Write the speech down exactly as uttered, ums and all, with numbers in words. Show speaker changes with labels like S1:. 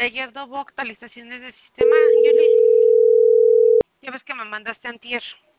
S1: ayer no hubo actualizaciones de sistema, Yuli. Ya ves que me mandaste antier.